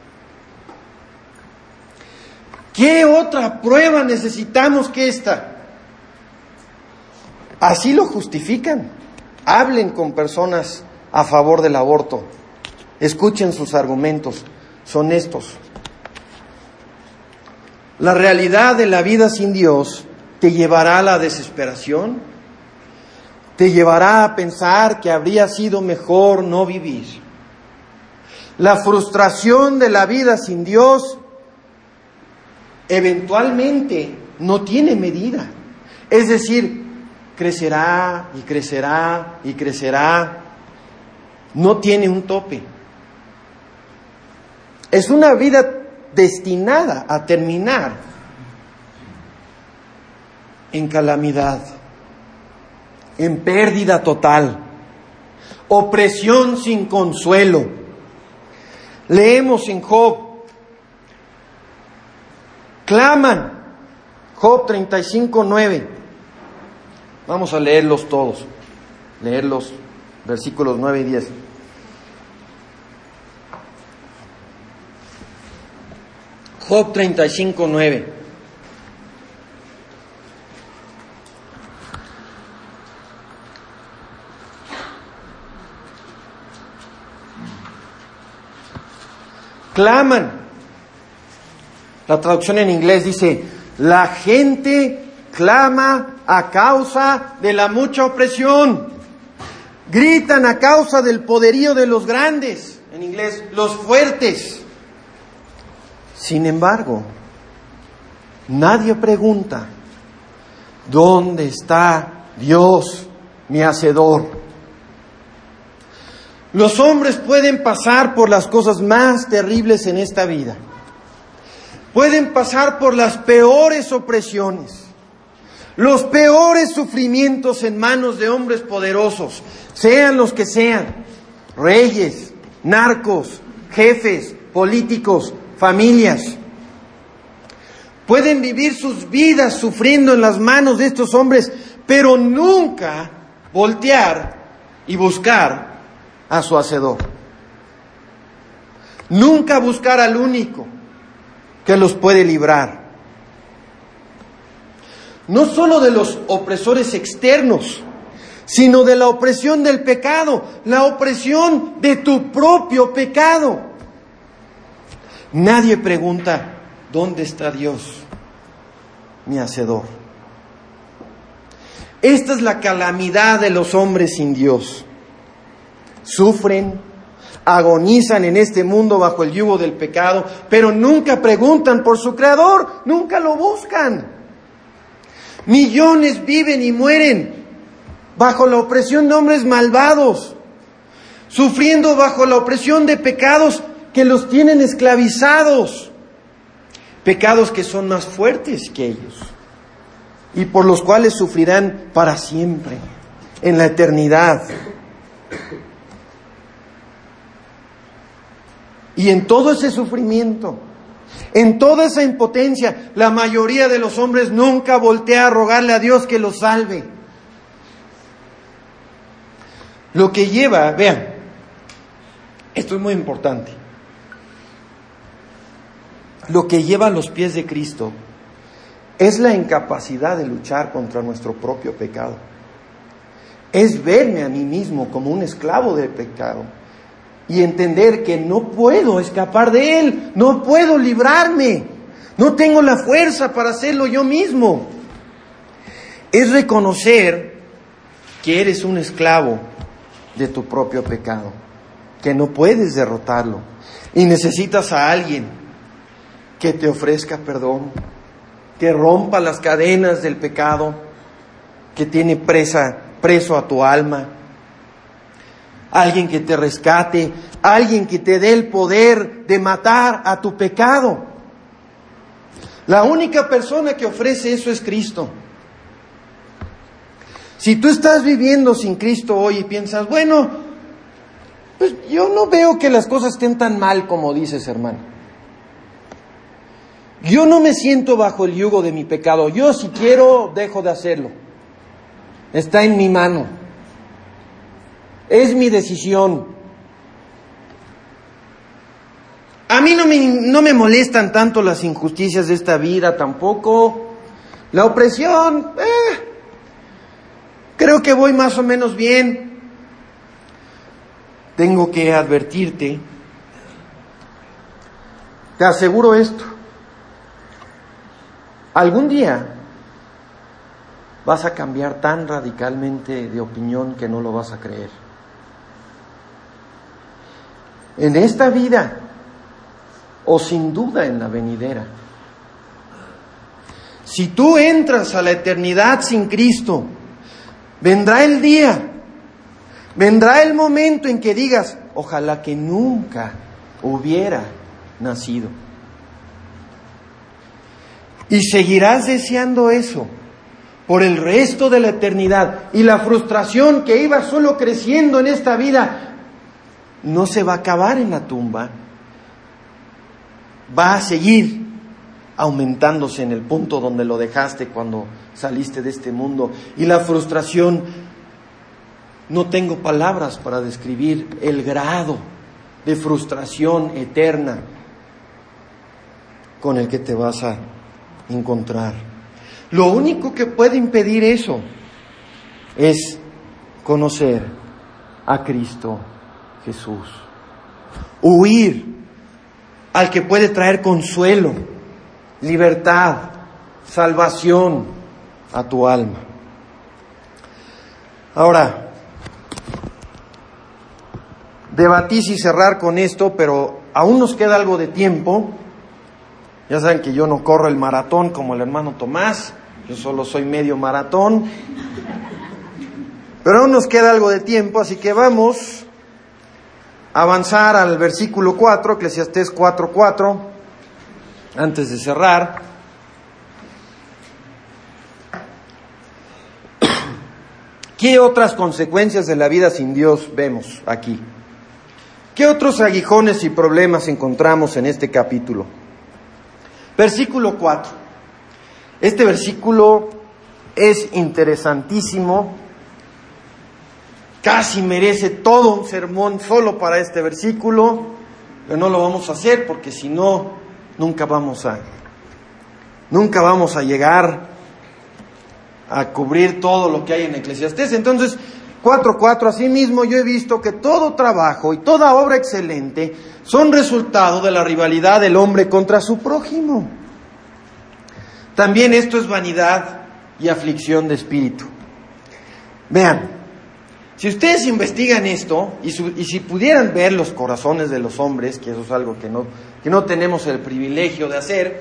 ¿Qué otra prueba necesitamos que esta? Así lo justifican. Hablen con personas a favor del aborto. Escuchen sus argumentos. Son estos. La realidad de la vida sin Dios te llevará a la desesperación. Te llevará a pensar que habría sido mejor no vivir. La frustración de la vida sin Dios eventualmente no tiene medida. Es decir, crecerá y crecerá y crecerá. No tiene un tope. Es una vida destinada a terminar en calamidad, en pérdida total, opresión sin consuelo. Leemos en Job, claman, Job treinta y cinco, nueve. Vamos a leerlos todos, leerlos, versículos nueve y diez. Job treinta y cinco, nueve. Claman. La traducción en inglés dice, la gente clama a causa de la mucha opresión. Gritan a causa del poderío de los grandes. En inglés, los fuertes. Sin embargo, nadie pregunta, ¿dónde está Dios, mi Hacedor? Los hombres pueden pasar por las cosas más terribles en esta vida. Pueden pasar por las peores opresiones, los peores sufrimientos en manos de hombres poderosos, sean los que sean, reyes, narcos, jefes, políticos, familias. Pueden vivir sus vidas sufriendo en las manos de estos hombres, pero nunca voltear y buscar a su Hacedor. Nunca buscar al único que los puede librar. No solo de los opresores externos, sino de la opresión del pecado, la opresión de tu propio pecado. Nadie pregunta, ¿dónde está Dios, mi Hacedor? Esta es la calamidad de los hombres sin Dios. Sufren, agonizan en este mundo bajo el yugo del pecado, pero nunca preguntan por su Creador, nunca lo buscan. Millones viven y mueren bajo la opresión de hombres malvados, sufriendo bajo la opresión de pecados que los tienen esclavizados, pecados que son más fuertes que ellos y por los cuales sufrirán para siempre, en la eternidad. Y en todo ese sufrimiento, en toda esa impotencia, la mayoría de los hombres nunca voltea a rogarle a Dios que los salve. Lo que lleva, vean, esto es muy importante, lo que lleva a los pies de Cristo es la incapacidad de luchar contra nuestro propio pecado. Es verme a mí mismo como un esclavo del pecado y entender que no puedo escapar de él, no puedo librarme, no tengo la fuerza para hacerlo yo mismo. Es reconocer que eres un esclavo de tu propio pecado, que no puedes derrotarlo y necesitas a alguien que te ofrezca perdón, que rompa las cadenas del pecado que tiene presa, preso a tu alma. Alguien que te rescate, alguien que te dé el poder de matar a tu pecado. La única persona que ofrece eso es Cristo. Si tú estás viviendo sin Cristo hoy y piensas, bueno, pues yo no veo que las cosas estén tan mal como dices, hermano. Yo no me siento bajo el yugo de mi pecado. Yo, si quiero, dejo de hacerlo. Está en mi mano. Es mi decisión. A mí no me, no me molestan tanto las injusticias de esta vida tampoco. La opresión, eh, creo que voy más o menos bien. Tengo que advertirte, te aseguro esto, algún día vas a cambiar tan radicalmente de opinión que no lo vas a creer. En esta vida, o sin duda en la venidera. Si tú entras a la eternidad sin Cristo, vendrá el día, vendrá el momento en que digas, ojalá que nunca hubiera nacido. Y seguirás deseando eso por el resto de la eternidad. Y la frustración que iba solo creciendo en esta vida no se va a acabar en la tumba. Va a seguir aumentándose en el punto donde lo dejaste cuando saliste de este mundo. Y la frustración, no tengo palabras para describir el grado de frustración eterna con el que te vas a encontrar. Lo único que puede impedir eso es conocer a Cristo Jesús. Huir al que puede traer consuelo, libertad, salvación a tu alma. Ahora, debatí si cerrar con esto, pero aún nos queda algo de tiempo. Ya saben que yo no corro el maratón como el hermano Tomás, yo solo soy medio maratón. Pero aún nos queda algo de tiempo, así que vamos a avanzar al versículo cuatro, Eclesiastés cuatro cuatro, antes de cerrar. ¿Qué otras consecuencias de la vida sin Dios vemos aquí? ¿Qué otros aguijones y problemas encontramos en este capítulo? Versículo cuatro. Este versículo es interesantísimo. Casi merece todo un sermón solo para este versículo, pero no lo vamos a hacer porque si no, nunca vamos a, nunca vamos a llegar a cubrir todo lo que hay en Eclesiastés. Entonces, cuatro cuatro, asimismo yo he visto que todo trabajo y toda obra excelente son resultado de la rivalidad del hombre contra su prójimo. También esto es vanidad y aflicción de espíritu. Vean, si ustedes investigan esto, y, su, y si pudieran ver los corazones de los hombres, que eso es algo que no, que no tenemos el privilegio de hacer,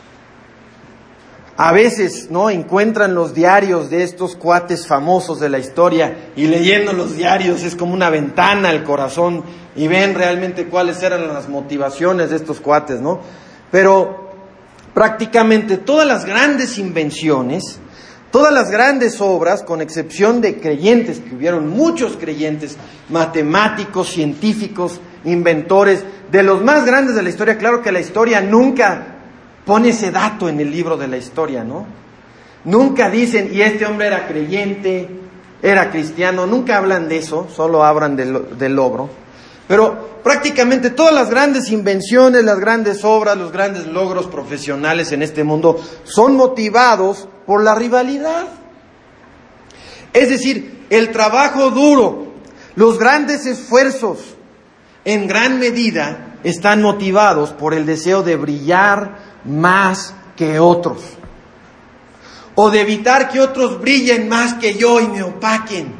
a veces, ¿no?, encuentran los diarios de estos cuates famosos de la historia, y leyendo los diarios es como una ventana al corazón, y ven realmente cuáles eran las motivaciones de estos cuates, ¿no? Pero prácticamente todas las grandes invenciones, todas las grandes obras, con excepción de creyentes, que hubieron muchos creyentes, matemáticos, científicos, inventores, de los más grandes de la historia. Claro que la historia nunca pone ese dato en el libro de la historia, ¿no? Nunca dicen, y este hombre era creyente, era cristiano, nunca hablan de eso, solo hablan del, del logro. Pero prácticamente todas las grandes invenciones, las grandes obras, los grandes logros profesionales en este mundo son motivados por la rivalidad. Es decir, el trabajo duro, los grandes esfuerzos, en gran medida están motivados por el deseo de brillar más que otros, o de evitar que otros brillen más que yo y me opaquen.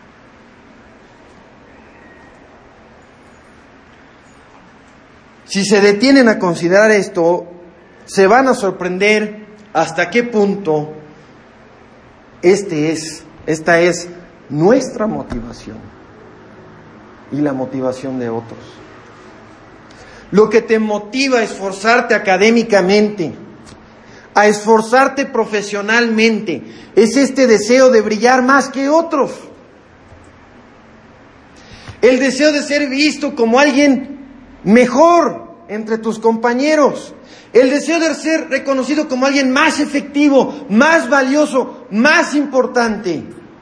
Si se detienen a considerar esto, se van a sorprender hasta qué punto este es, esta es nuestra motivación y la motivación de otros. Lo que te motiva a esforzarte académicamente, a esforzarte profesionalmente, es este deseo de brillar más que otros. El deseo de ser visto como alguien mejor entre tus compañeros. El deseo de ser reconocido como alguien más efectivo, más valioso, más importante.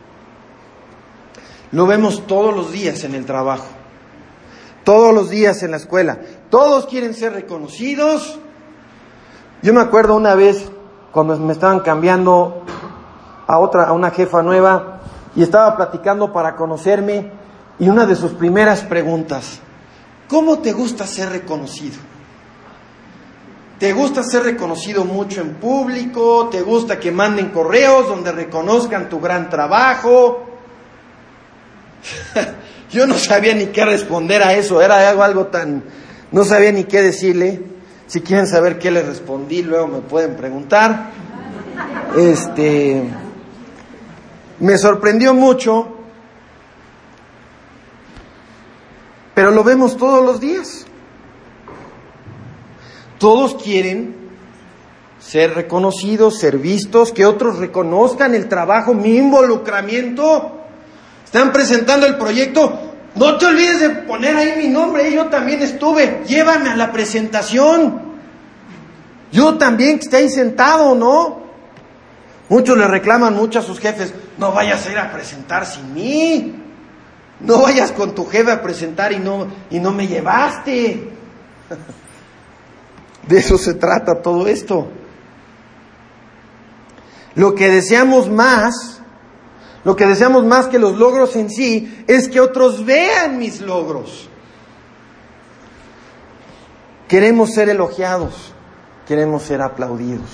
Lo vemos todos los días en el trabajo, todos los días en la escuela. Todos quieren ser reconocidos. Yo me acuerdo una vez cuando me estaban cambiando a otra, a una jefa nueva, y estaba platicando para conocerme, y una de sus primeras preguntas: ¿cómo te gusta ser reconocido? ¿Te gusta ser reconocido mucho en público? ¿Te gusta que manden correos donde reconozcan tu gran trabajo? Yo no sabía ni qué responder a eso, era algo, algo tan... no sabía ni qué decirle. Si quieren saber qué le respondí, luego me pueden preguntar. Este... Me sorprendió mucho, pero lo vemos todos los días. Todos quieren ser reconocidos, ser vistos, que otros reconozcan el trabajo, mi involucramiento. Están presentando el proyecto, no te olvides de poner ahí mi nombre, yo también estuve, llévame a la presentación. Yo también que esté ahí sentado, ¿no? Muchos le reclaman mucho a sus jefes: no vayas a ir a presentar sin mí. No vayas con tu jefe a presentar y no, y no me llevaste. De eso se trata todo esto. Lo que deseamos más, lo que deseamos más que los logros en sí, es que otros vean mis logros. Queremos ser elogiados, queremos ser aplaudidos.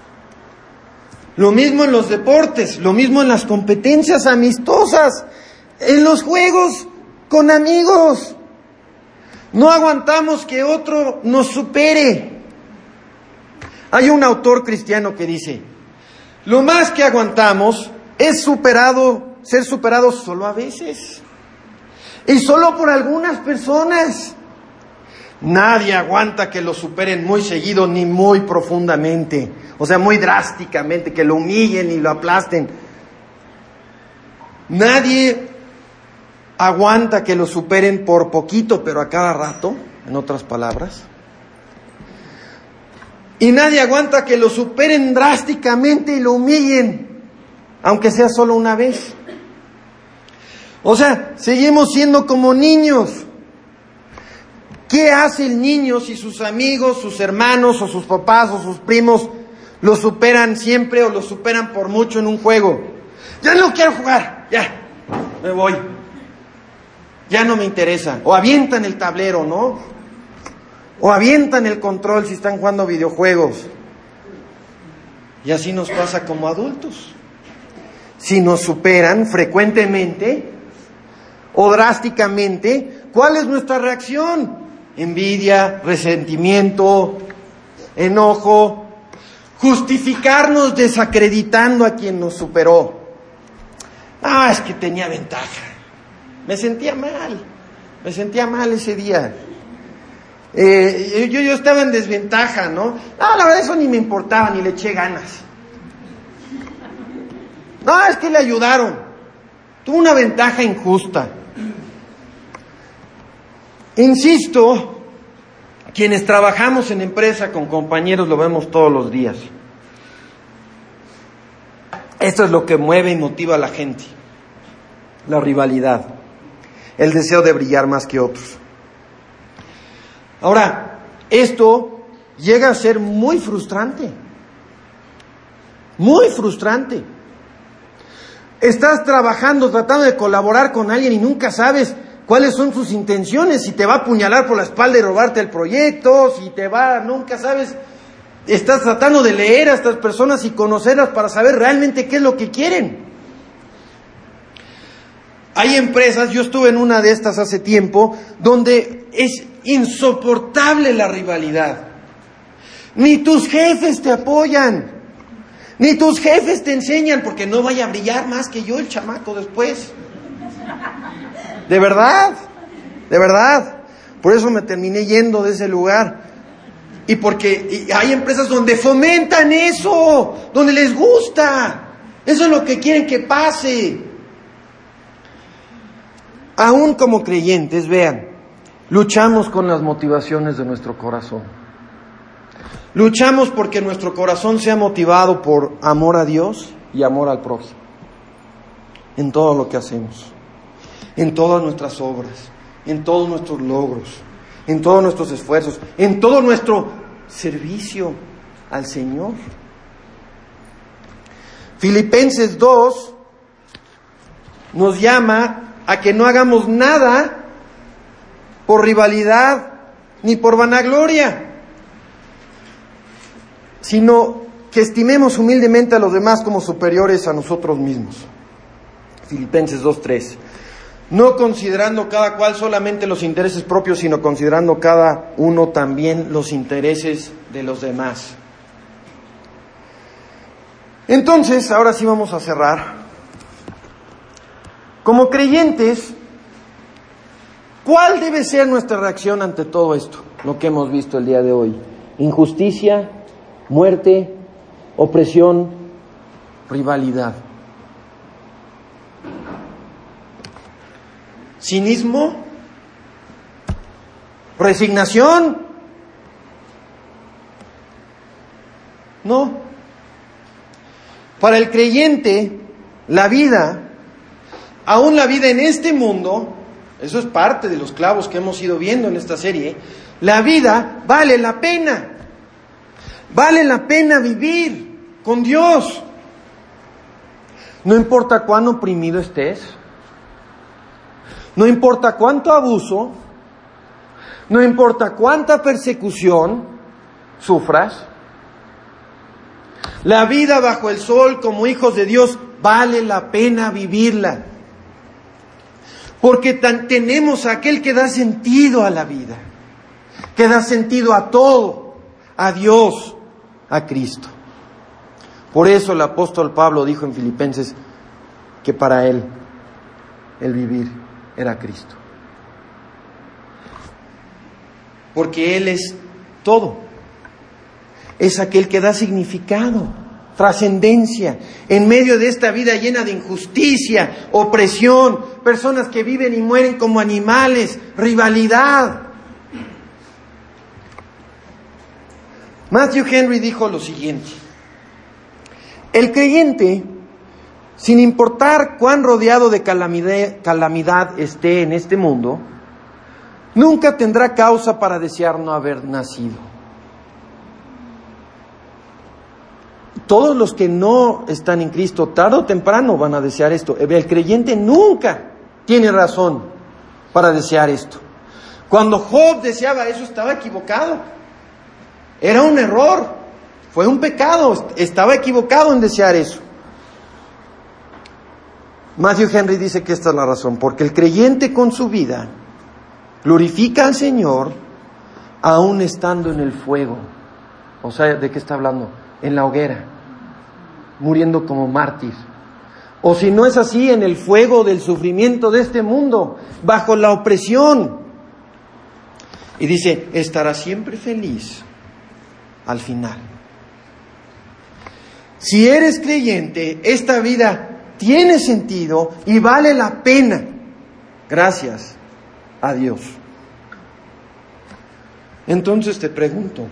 Lo mismo en los deportes, lo mismo en las competencias amistosas, en los juegos con amigos. No aguantamos que otro nos supere. Hay un autor cristiano que dice: lo más que aguantamos es superado, ser superados solo a veces, y solo por algunas personas. Nadie aguanta que lo superen muy seguido ni muy profundamente, o sea, muy drásticamente, que lo humillen y lo aplasten. Nadie aguanta que lo superen por poquito, pero a cada rato, en otras palabras. Y nadie aguanta que lo superen drásticamente y lo humillen, aunque sea solo una vez. O sea, seguimos siendo como niños. ¿Qué hace el niño si sus amigos, sus hermanos o sus papás o sus primos Lo superan siempre o lo superan por mucho en un juego. Ya no quiero jugar, ya, me voy. Ya no me interesa. O avientan el tablero, ¿no? O avientan el control si están jugando videojuegos. Y así nos pasa como adultos. Si nos superan frecuentemente o drásticamente, ¿cuál es nuestra reacción? Envidia, resentimiento, enojo, justificarnos desacreditando a quien nos superó. Ah, es que tenía ventaja. Me sentía mal, me sentía mal ese día. Eh, yo, yo estaba en desventaja, ¿no? No, la verdad eso ni me importaba, ni le eché ganas. No, es que le ayudaron. Tuvo una ventaja injusta. Insisto, quienes trabajamos en empresa con compañeros lo vemos todos los días. Esto es lo que mueve y motiva a la gente. La rivalidad. El deseo de brillar más que otros. Ahora, esto llega a ser muy frustrante. Muy frustrante. Estás trabajando, tratando de colaborar con alguien y nunca sabes cuáles son sus intenciones. Si te va a apuñalar por la espalda y robarte el proyecto, si te va, nunca sabes. Estás tratando de leer a estas personas y conocerlas para saber realmente qué es lo que quieren. Hay empresas, yo estuve en una de estas hace tiempo, donde es insoportable la rivalidad. Ni tus jefes te apoyan, ni tus jefes te enseñan, porque no vaya a brillar más que yo el chamaco después. De verdad, de verdad. Por eso me terminé yendo de ese lugar. Y porque hay empresas donde fomentan eso, donde les gusta. Eso es lo que quieren que pase. Aún como creyentes, vean, luchamos con las motivaciones de nuestro corazón. Luchamos porque nuestro corazón sea motivado por amor a Dios y amor al prójimo. En todo lo que hacemos, en todas nuestras obras, en todos nuestros logros, en todos nuestros esfuerzos, en todo nuestro servicio al Señor. Filipenses dos nos llama a que no hagamos nada por rivalidad ni por vanagloria, sino que estimemos humildemente a los demás como superiores a nosotros mismos. Filipenses dos tres. No considerando cada cual solamente los intereses propios, sino considerando cada uno también los intereses de los demás. Entonces, ahora sí vamos a cerrar. Como creyentes, ¿cuál debe ser nuestra reacción ante todo esto? Lo que hemos visto el día de hoy. Injusticia, muerte, opresión, rivalidad. Cinismo, resignación. No. Para el creyente, la vida, aún la vida en este mundo, eso es parte de los clavos que hemos ido viendo en esta serie, la vida vale la pena. Vale la pena vivir con Dios. No importa cuán oprimido estés, no importa cuánto abuso, no importa cuánta persecución sufras, la vida bajo el sol como hijos de Dios vale la pena vivirla. Porque tan, tenemos a aquel que da sentido a la vida, que da sentido a todo, a Dios, a Cristo. Por eso el apóstol Pablo dijo en Filipenses que para él el vivir era Cristo. Porque Él es todo. Es aquel que da significado, trascendencia, en medio de esta vida llena de injusticia, opresión, personas que viven y mueren como animales, rivalidad. Matthew Henry dijo lo siguiente: el creyente, sin importar cuán rodeado de calamidad, calamidad esté en este mundo, nunca tendrá causa para desear no haber nacido. todos los que no están en Cristo, tarde o temprano van a desear esto. El creyente nunca tiene razón para desear esto. Cuando Job deseaba eso, estaba equivocado. Era un error, fue un pecado, estaba equivocado en desear eso. Matthew Henry dice que esta es la razón, porque el creyente con su vida glorifica al Señor aún estando en el fuego. O sea, ¿de qué está hablando? En la hoguera, muriendo como mártir. O si no es así, en el fuego del sufrimiento de este mundo, bajo la opresión. Y dice, estará siempre feliz al final. Si eres creyente, esta vida tiene sentido y vale la pena. Gracias a Dios. Entonces te pregunto,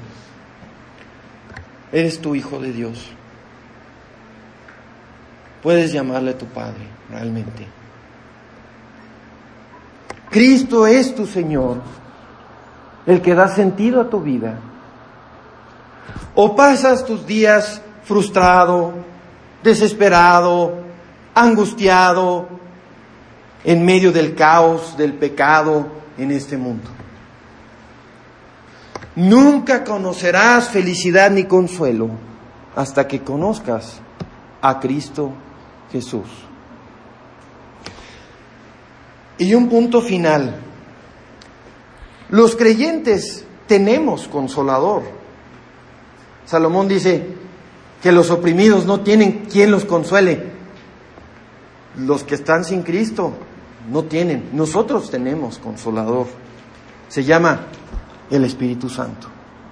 ¿eres tu hijo de Dios? Puedes llamarle tu Padre, realmente. Cristo es tu Señor, el que da sentido a tu vida. ¿O pasas tus días frustrado, desesperado, angustiado, en medio del caos, del pecado en este mundo? Nunca conocerás felicidad ni consuelo hasta que conozcas a Cristo Jesús. Y un punto final. Los creyentes tenemos consolador. Salomón dice que los oprimidos no tienen quien los consuele. Los que están sin Cristo no tienen. Nosotros tenemos consolador. Se llama el Espíritu Santo.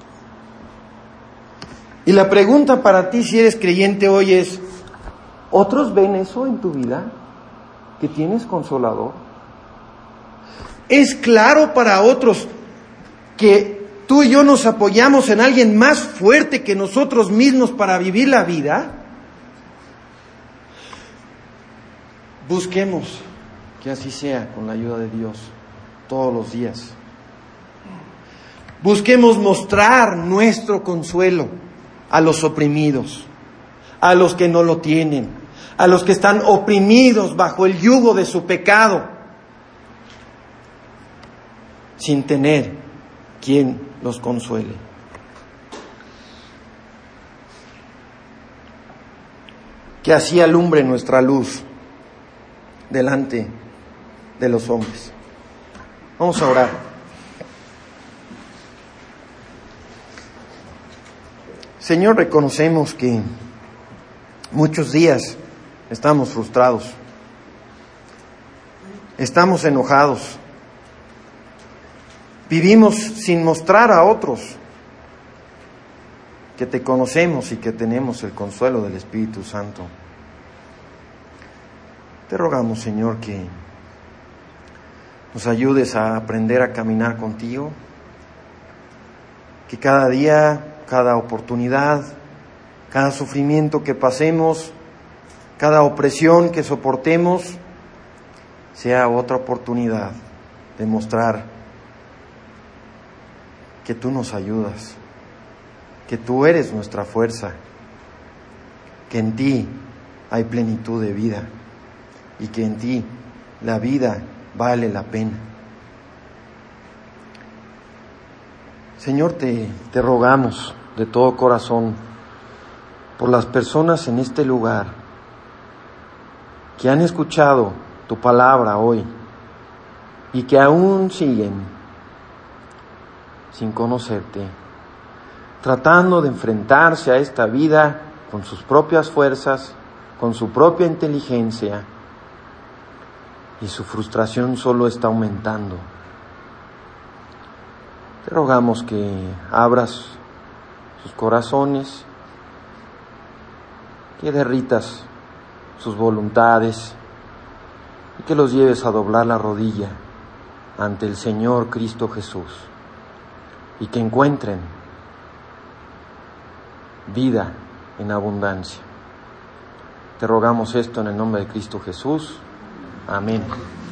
Y la pregunta para ti, si eres creyente hoy, es: ¿otros ven eso en tu vida? ¿Que tienes consolador? ¿Es claro para otros que tú y yo nos apoyamos en alguien más fuerte que nosotros mismos para vivir la vida? Busquemos que así sea con la ayuda de Dios todos los días. Busquemos mostrar nuestro consuelo a los oprimidos, a los que no lo tienen, a los que están oprimidos bajo el yugo de su pecado, sin tener quien los consuele. Que así alumbre nuestra luz delante de los hombres. Vamos a orar. Señor, reconocemos que muchos días estamos frustrados, estamos enojados, vivimos sin mostrar a otros que te conocemos y que tenemos el consuelo del Espíritu Santo. Te rogamos, Señor, que nos ayudes a aprender a caminar contigo, que cada día, cada oportunidad, cada sufrimiento que pasemos, cada opresión que soportemos, sea otra oportunidad de mostrar que tú nos ayudas, que tú eres nuestra fuerza, que en ti hay plenitud de vida y que en ti la vida vale la pena. Señor, te, te rogamos de todo corazón por las personas en este lugar que han escuchado tu palabra hoy y que aún siguen sin conocerte, tratando de enfrentarse a esta vida con sus propias fuerzas, con su propia inteligencia, y su frustración solo está aumentando. Te rogamos que abras sus corazones, que derritas sus voluntades y que los lleves a doblar la rodilla ante el Señor Cristo Jesús y que encuentren vida en abundancia. Te rogamos esto en el nombre de Cristo Jesús. Amén.